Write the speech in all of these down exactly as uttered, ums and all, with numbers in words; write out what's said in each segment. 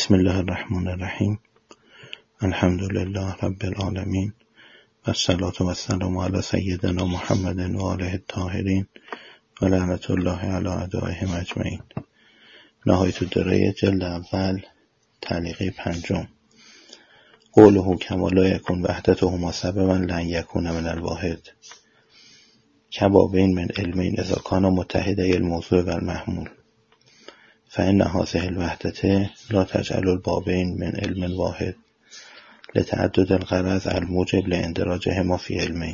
بسم الله الرحمن الرحیم. الحمد لله رب العالمین و الصلاة و السلام علی سیدنا محمد و آله الطاهرین و لعنت الله علی اعدائهم اجمعین. نهایت الدرجه جلد اول، تعلیق پنجم. قوله کما لا یکون وحدتهما سببا لن یکون من الواحد کبابین من علمین اذا کان متحدی الموضوع و المحمول فإن هذه الوحدة لا تجعل البابين من علم واحد لتعدد الغرض الموجب لاندراجهما في علمين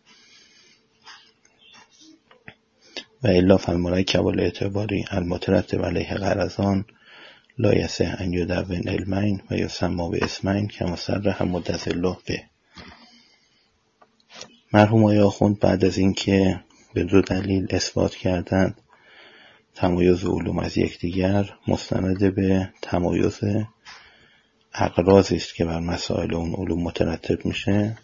و الا فالمركب الاعتباري المترتب عليه غرضان لا يصح ان يدون علمين و يسمى باسمين كما صرح مدثله به. مرحوم آقای آخوند بعد از اینکه به دو دلیل اثبات کردند تمایز علوم از یکدیگر مستند به تمایز اغراضی است که بر مسائل اون علوم مترتب میشه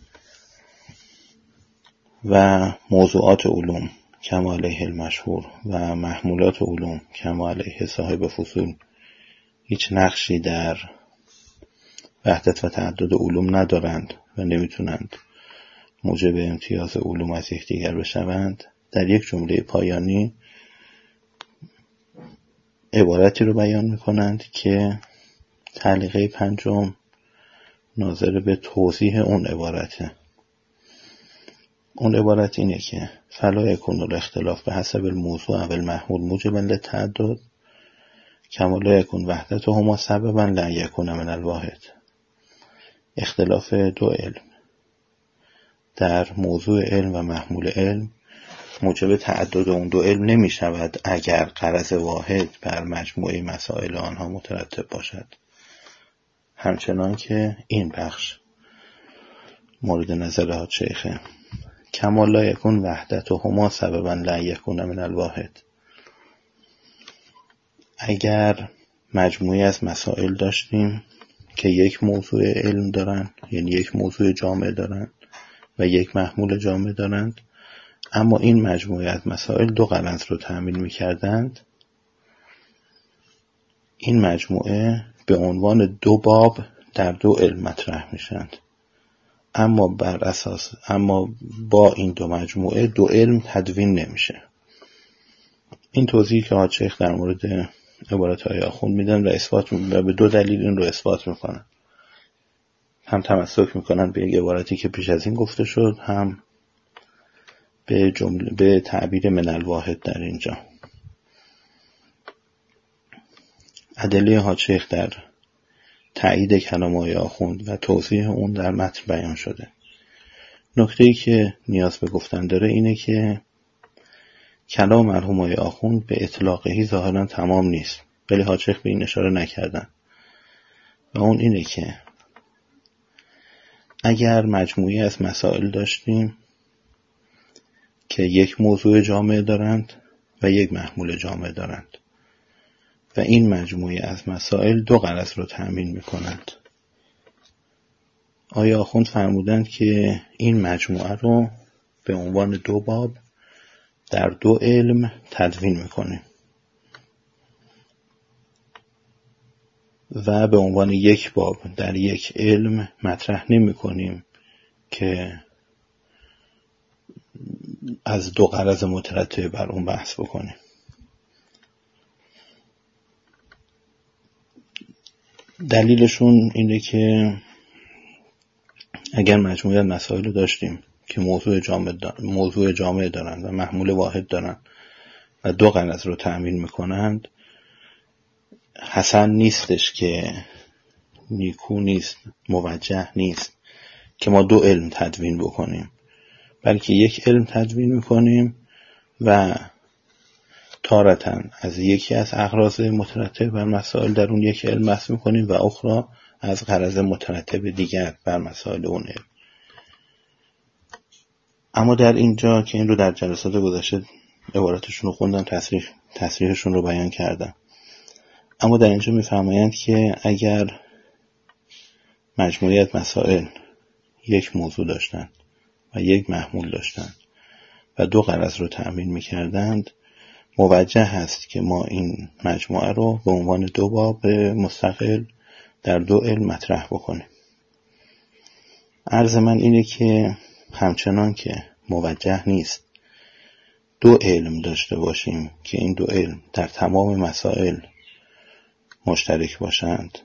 و موضوعات علوم کما علیه المشهور و محمولات علوم کما علیه صاحب فصول هیچ نقشی در وحدت و تعدد علوم ندارند و نمیتونند موجب امتیاز علوم از یکدیگر بشوند. در یک جمله پایانی عبارتی رو بیان میکنند که تعلیقه پنجم ناظر به توضیح اون عبارته. اون عبارت اینه که فلا یکون الاختلاف به حسب الموضوع و المحمول موجبا للتعدد کما لا یکون وحدتهما سببا لن یکون من الواحد. اختلاف دو علم در موضوع علم و محمول علم موجب تعدد اون دو علم نمی شود اگر غرض واحد بر مجموعه مسائل آنها مترتب باشد. همچنان که این بخش مورد نظر حاج شیخه. کما لا یکون وحدتهما سببا لن یکون من الواحد. اگر مجموعه از مسائل داشتیم که یک موضوع علم دارن، یعنی یک موضوع جامع دارن و یک محمول جامع دارند، اما این مجموعه از مسائل دو غرض رو تأمین می‌کردند، این مجموعه به عنوان دو باب در دو علم مطرح میشند. اما بر اساس اما با این دو مجموعه دو علم تدوین نمیشه. این توضیحی که حاج شیخ در مورد عبارت‌های آخوند میدن و اثبات و به دو دلیل این رو اثبات میکنن. هم تمسک میکنن به یک عبارتی که پیش از این گفته شد، هم به جمله به تعبیر من الواحد در اینجا. ادله حاج شیخ در تایید کلام آقای آخوند و توضیح اون در متن بیان شده. نکته‌ای که نیاز به گفتن داره اینه که کلام مرحوم آقای آخوند به اطلاقی ظاهرا تمام نیست، ولی حاج شیخ به این اشاره نکردن و اون اینه که اگر مجموعی از مسائل داشتیم که یک موضوع جامع دارند و یک محمول جامع دارند و این مجموعه از مسائل دو غرض رو تأمین می‌کنند، آیا آخوند فرمودند که این مجموعه رو به عنوان دو باب در دو علم تدوین می‌کنیم و به عنوان یک باب در یک علم مطرح نمی‌کنیم که از دو غرض مترتب بر اون بحث بکنیم. دلیلشون اینه که اگر مجموعه مسائل رو داشتیم که موضوع جامع دارن، موضوع جامع دارن و محمول واحد دارن و دو غرض رو تأمین میکنند، حسن نیستش که نیکو نیست، موجه نیست که ما دو علم تدوین بکنیم، بلکه یک علم تدوین میکنیم و تارتاً از یکی از اغراض مترتب بر مسائل در اون یک علم بحث میکنیم و اخرى از غرض مترتب دیگر بر مسائل اون علم. اما در اینجا که این رو در جلسات گذشته عبارتشون رو خوندم، تصریح تصریحشون رو بیان کردم، اما در اینجا میفرمایند که اگر مجموعیت مسائل یک موضوع داشتند و یک محمول داشتند و دو غرض رو تأمین میکردند، موجه هست که ما این مجموعه رو به عنوان دو باب مستقل در دو علم مطرح بکنیم. عرض من اینه که همچنان که موجه نیست دو علم داشته باشیم که این دو علم در تمام مسائل مشترک باشند،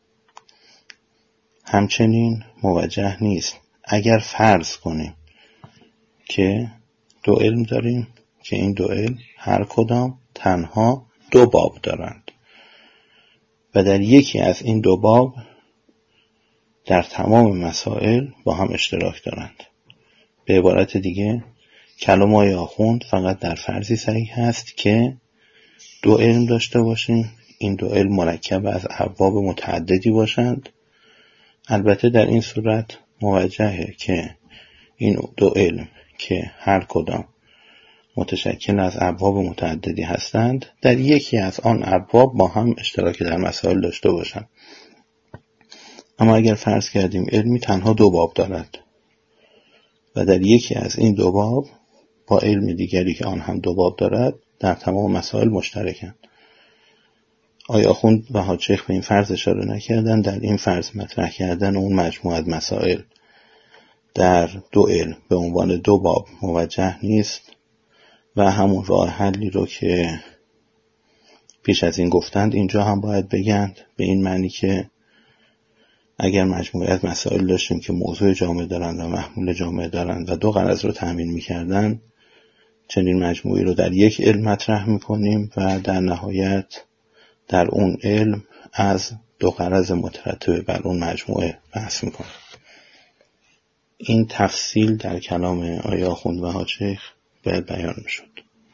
همچنین موجه نیست اگر فرض کنیم که دو علم داریم که این دو علم هر کدام تنها دو باب دارند و در یکی از این دو باب در تمام مسائل با هم اشتراک دارند. به عبارت دیگه کلام آقای آخوند فقط در فرضی صحیح هست که دو علم داشته باشیم، این دو علم مرکب از ابواب متعددی باشند. البته در این صورت موجهه که این دو علم که هر کدام متشکل از ابواب متعددی هستند در یکی از آن ابواب با هم اشتراک در مسائل داشته باشند. اما اگر فرض کردیم علمی تنها دو باب دارد و در یکی از این دو باب با علم دیگری که آن هم دو باب دارد در تمام مسائل مشترکند، آیا آخوند و حاج شیخ به این فرض اشاره نکردن؟ در این فرض مطرح کردن اون مجموعه از مسائل در دو علم به عنوان دو باب موجه نیست و همون راه حلی رو که پیش از این گفتند اینجا هم باید بگند، به این معنی که اگر مجموعه از مسائل داشتیم که موضوع جامع دارند و محمول جامع دارند و دو غرض رو تأمین می‌کردند، چنین مجموعی رو در یک علم مطرح می‌کنیم و در نهایت در اون علم از دو غرض مترتب بر اون مجموعه بحث می‌کنیم. این تفصیل در کلام آقای آخوند و حاج شیخ باید بیان می‌شد.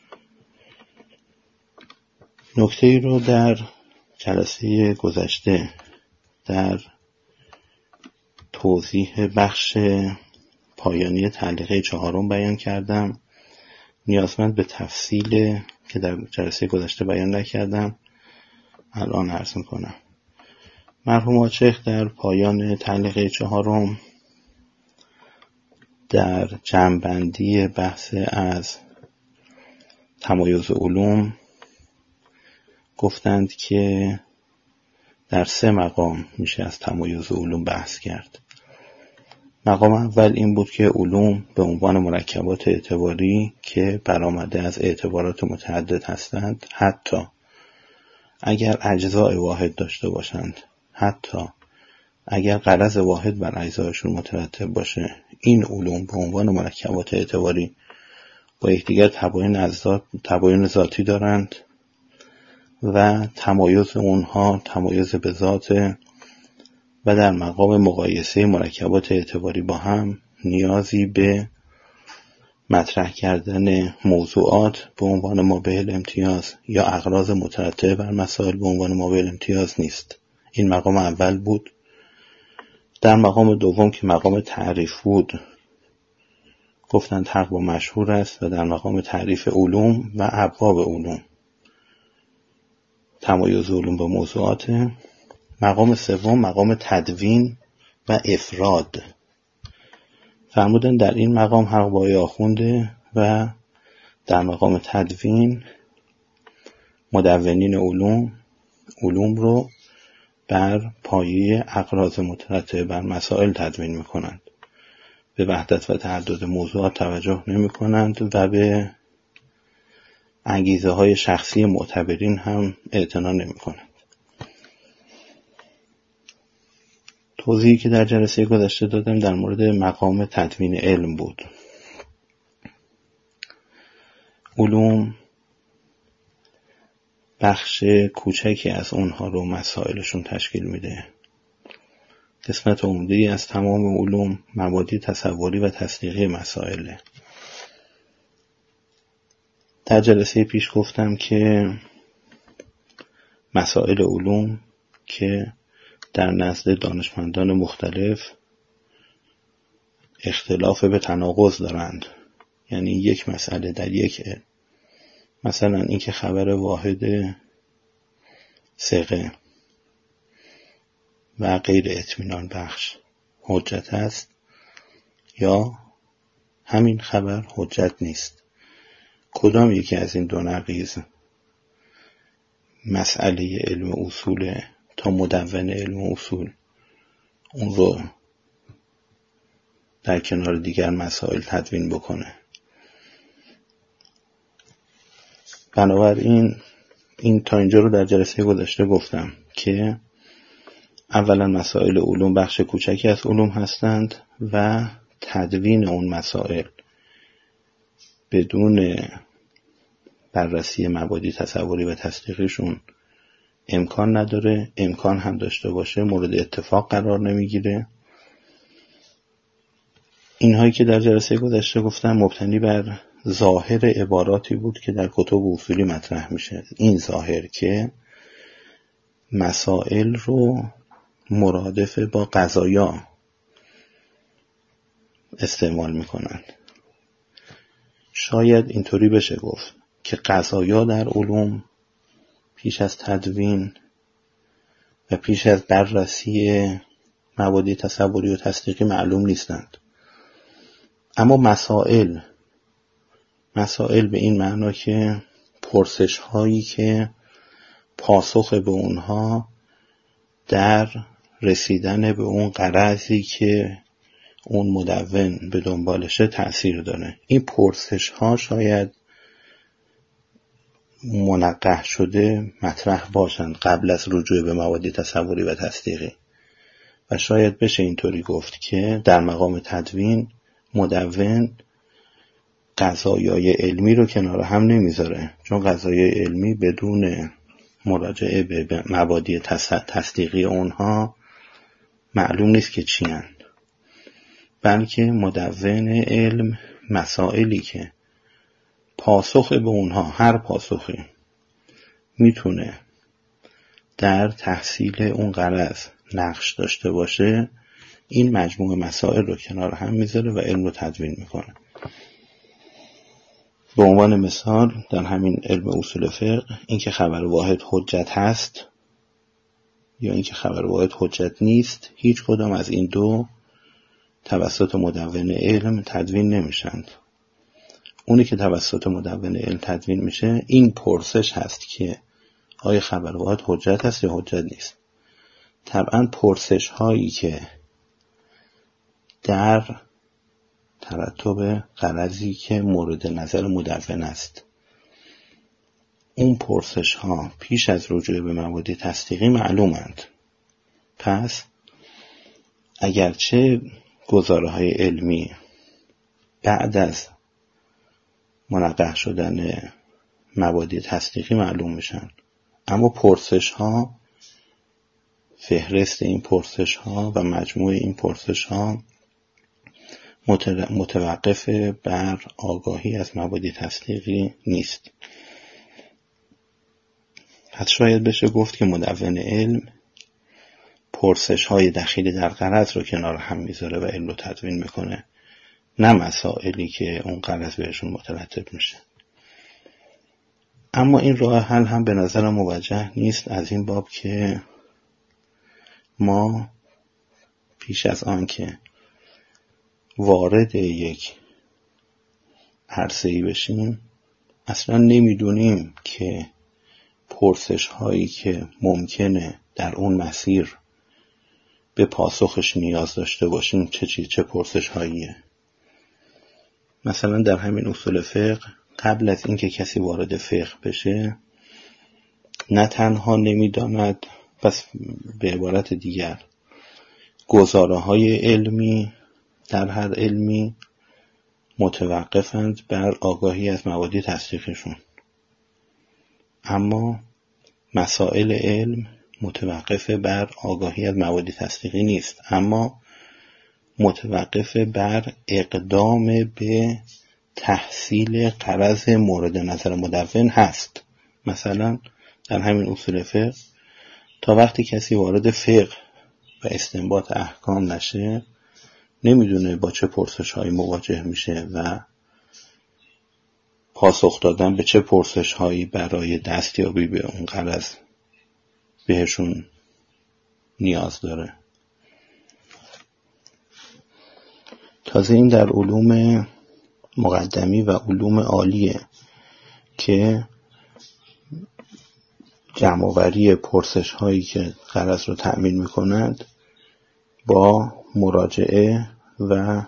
نکته‌ای رو در جلسه گذشته در توضیح بخش پایانی تعلیقه چهارم بیان کردم، نیازمند به تفصیل که در جلسه گذشته بیان نکردم الان عرض میکنم. مرحوم حاج شیخ در پایان تعلیقه چهارم در جمع‌بندی بحث از تمایز علوم گفتند که در سه مقام میشه از تمایز علوم بحث کرد. مقام اول این بود که علوم به عنوان مرکبات اعتباری که برآمده از اعتبارات متعدد هستند، حتی اگر اجزاء واحد داشته باشند، حتی اگر غرض واحد بر اجزایشون مترتب باشه، این علوم به عنوان مرکبات اعتباری با یکدیگر تباین از ذات تباین ذاتی دارند و تمایز اونها تمایز به ذات و در مقام مقایسه مرکبات اعتباری با هم نیازی به مطرح کردن موضوعات به عنوان مابع الامتیاز یا اغراض مترتب بر مسائل به عنوان مابع الامتیاز نیست. این مقام اول بود. در مقام دوم که مقام تعریف بود گفتند حق با مشهور است و در مقام تعریف علوم و ابواب علوم تمایز علوم با موضوعات. مقام سوم مقام تدوین و افراد. فرمودن در این مقام حق با آخونده و در مقام تدوین مدونین علوم علوم رو بر پایه اغراض مترتب بر مسائل تدوین میکنند، به وحدت و تعدد موضوعات توجه نمی کنند و به انگیزه های شخصی معتبرین هم اعتنا نمی کنند. توضیحی که در جلسه گذشته دادم در مورد مقام تدوین علم بود. علوم بخش کوچکی از اونها رو مسائلشون تشکیل میده. قسمت عمده‌ای از تمام علوم مبادی تصوری و تصدیقی مسائله. در جلسه پیش گفتم که مسائل علوم که در نزد دانشمندان مختلف اختلاف به تناقض دارند، یعنی یک مسئله در یک علم، مثلا اینکه خبر واحد ثقه و غیر اطمینان بخش حجت است یا همین خبر حجت نیست، کدام یکی از این دو نقیض مسئله علم اصول تا مدون علم و اصول اون رو در کنار دیگر مسائل تدوین بکنه. بنابراین این تا اینجا رو در جلسه گذشته گفتم که اولا مسائل علوم بخش کوچکی از علوم هستند و تدوین اون مسائل بدون بررسی مبادی تصوری و تصدیقیشون امکان نداره. امکان هم داشته باشه مورد اتفاق قرار نمیگیره. اینهایی که در جلسه گذشته گفتم مبتنی بر ظاهر عباراتی بود که در کتب اصولی مطرح میشه. این ظاهر که مسائل رو مرادف با قضایا استعمال میکنند. شاید اینطوری بشه گفت که قضایا در علوم پیش از تدوین و پیش از بررسی مبادی تصوری و تصدیقی معلوم نیستند، اما مسائل مسائل به این معنا که پرسش هایی که پاسخ به اونها در رسیدن به اون غرضی که اون مدون به دنبالشه تأثیر داره. این پرسش ها شاید منقح شده مطرح باشند قبل از رجوع به مبادی تصوری و تصدیقی و شاید بشه اینطوری گفت که در مقام تدوین مدون قضایای علمی رو کنار هم نمیذاره، چون قضایای علمی بدون مراجعه به مبادی تصدیقی اونها معلوم نیست که چی هن. بلکه مدون علم مسائلی که پاسخ به اونها هر پاسخی میتونه در تحصیل اون غرض نقش داشته باشه، این مجموعه مسائل رو کنار هم میذاره و علم رو تدوین میکنه. به عنوان مثال در همین علم اصول فقه این که خبر واحد حجت هست یا این که خبر واحد حجت نیست، هیچ کدام از این دو توسط مدون علم تدوین نمیشند. اونی که توسط مدون علم تدوین میشه این پرسش هست که آیا خبر واحد حجت هست یا حجت نیست. طبعا پرسش هایی که در ترتب غرضی که مورد نظر مدون است، اون پرسش ها پیش از رجوع به مبادی تصدیقی معلومند. پس اگرچه گزاره های علمی بعد از منقح شدن مبادی تصدیقی معلوم میشن، اما پرسش ها، فهرست این پرسش ها و مجموع این پرسش ها متوقف بر آگاهی از مبادی تصدیقی نیست. پس شاید بشه گفت که مدون علم پرسش های دخیل در غرض رو کنار هم میذاره و علم رو تدوین میکنه، نه مسائلی که اون غرض بهشون مترتب میشه. اما این راه حل هم به نظر موجه نیست، از این باب که ما پیش از آن که وارد یک عرصه‌ای بشیم اصلا نمیدونیم که پرسش هایی که ممکنه در اون مسیر به پاسخش نیاز داشته باشیم چه چی چه پرسش هاییه. مثلا در همین اصول فقه قبل از اینکه کسی وارد فقه بشه نه تنها نمیداند، پس به عبارت دیگر گزاره های علمی در هر علمی متوقفند بر آگاهی از مبادی تصدیقشون، اما مسائل علم متوقف بر آگاهی از مبادی تصدیقی نیست، اما متوقف بر اقدام به تحصیل غرض مورد نظر مدون هست. مثلا در همین اصول فقه تا وقتی کسی وارد فقه و استنباط احکام نشه نمیدونه با چه پرسش هایی مواجه میشه و پاسخ دادن به چه پرسش هایی برای دستیابی به اون غرض بهشون نیاز داره. تازه این در علوم مقدمی و علوم عالیه که جمع‌آوری پرسش هایی که غرض رو تأمین میکنند با مراجعه و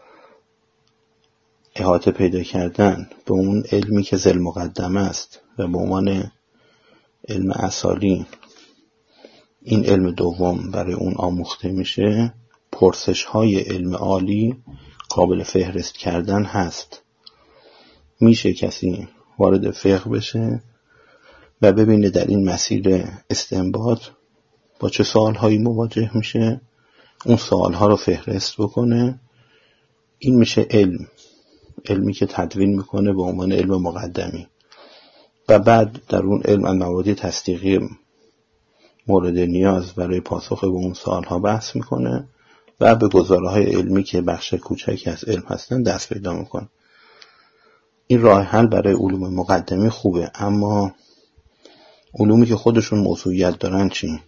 احاطه پیدا کردن به اون علمی که ذی المقدمه است و به عنوان علم اصالی این علم دوم برای اون آموخته میشه، پرسش های علم عالی قابل فهرست کردن هست. میشه کسی وارد فقه بشه و ببینه در این مسیر استنباط با چه سوالهایی مواجه میشه، اون سوالها رو فهرست بکنه. این میشه علم، علمی که تدوین میکنه به عنوان علم مقدمی و بعد در اون علم از مواد تصدیقی مورد نیاز برای پاسخ به اون سوالها بحث میکنه و به گزاره‌های علمی که بخش کوچکی از علم هستن دست پیدا میکنه. این راه حل برای علوم مقدمی خوبه، اما علومی که خودشون موضوعیت دارن چی؟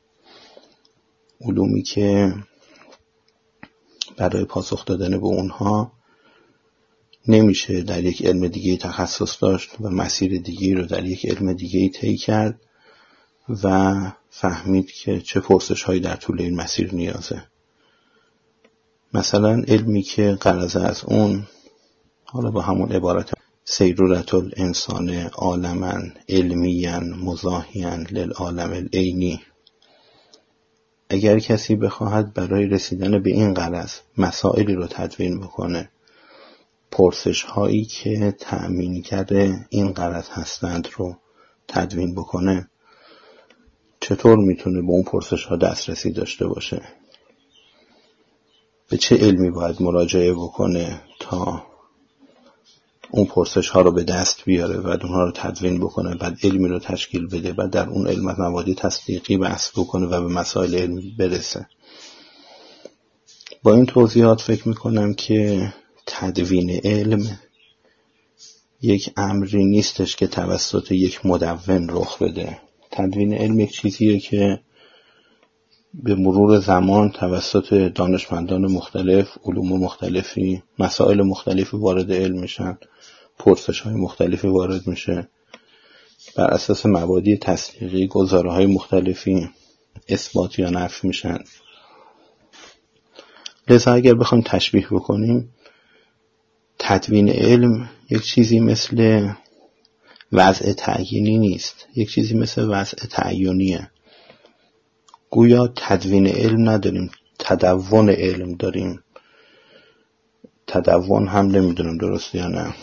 علومی که برای پاسخ دادن به اونها نمیشه در یک علم دیگه تخصص داشت و مسیر دیگه رو در یک علم دیگه طی کرد و فهمید که چه پرسش هایی در طول این مسیر نیازه. مثلا علمی که غرض از اون، حالا با همون عبارت سیرورة الانسان عالما علمیا مزاحیا للعالم العینی، اگر کسی بخواهد برای رسیدن به این غرض مسائلی رو تدوین بکنه، پرسش هایی که تأمینگر این غرض هستند رو تدوین بکنه، چطور میتونه به اون پرسش ها دسترسی داشته باشه؟ به چه علمی باید مراجعه بکنه تا اون پرسش ها رو به دست بیاره و اونها رو تدوین بکنه، بعد علمی رو تشکیل بده، بعد در اون علم از مواد تصدیقی بحث بکنه و به مسائل علمی برسه. با این توضیحات فکر میکنم که تدوین علم یک امری نیستش که توسط یک مدون رخ بده. تدوین علم یک چیزیه که به مرور زمان توسط دانشمندان مختلف، علوم مختلفی، مسائل مختلفی وارد علم میشن، پرسش های مختلفی وارد میشه، بر اساس موادی تصدیقی گزاره های مختلفی اثبات یا نفی میشن. لذا اگر بخوایم تشبیه بکنیم، تدوین علم یک چیزی مثل وضع تعیینی نیست، یک چیزی مثل وضع تعیینیه. گویا تدوین علم نداریم، تدون علم داریم. تدون هم نمیدونم درست یا نه،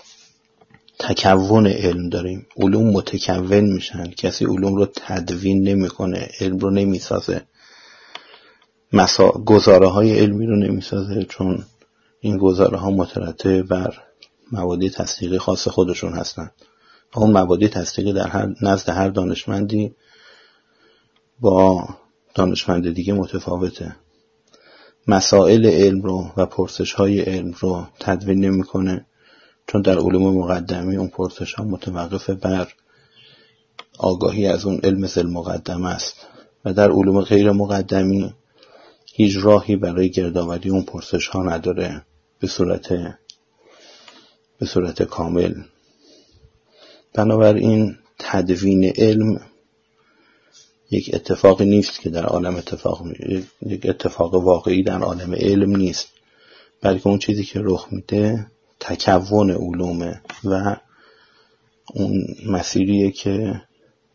تکون علم داریم. علوم متکون میشن، کسی علوم رو تدوین نمیکنه، علم رو نمیسازه، مسا... گزاره های علمی رو نمیسازه، چون این گزاره ها مترتب بر مواد تصدیقی خاص خودشون هستن. اون مواد تصدیقی در هر نزد هر دانشمندی با دانشمند دیگه متفاوته. مسائل علم رو و پرسش های علم رو تدوین نمیکنه، چون در علوم مقدمی اون پرسش ها متوقف بر آگاهی از اون علم ذی المقدمه است و در علوم غیر مقدمی هیچ راهی برای گردآوری اون پرسش ها نداره به صورت به صورت کامل. بنابراین تدوین علم یک اتفاقی نیست که در عالم اتفاق می... یک اتفاق واقعی در عالم علم نیست، بلکه اون چیزی که رخ میده تکون علومه و اون مسیریه که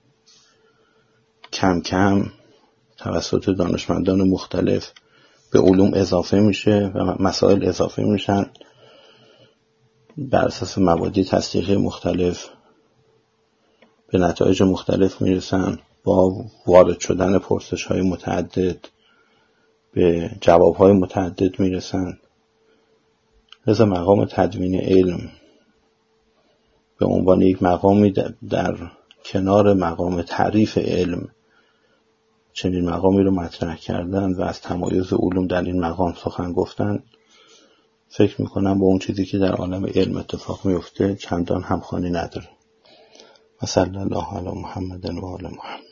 کم کم توسط دانشمندان مختلف به علوم اضافه میشه و مسائل اضافه میشن، بر اساس موادی تصدیقی مختلف به نتایج مختلف میرسن، با وارد شدن پرسش های متعدد به جواب های متعدد میرسن. لذا مقام تدوین علم به عنوان یک مقامی در کنار مقام تعریف علم چنین مقامی رو مطرح کردن و از تمایز علوم در این مقام سخن گفتن، فکر میکنم با اون چیزی که در عالم علم اتفاق میفته چندان همخوانی نداره. و صلی الله علی محمد و آل محمد.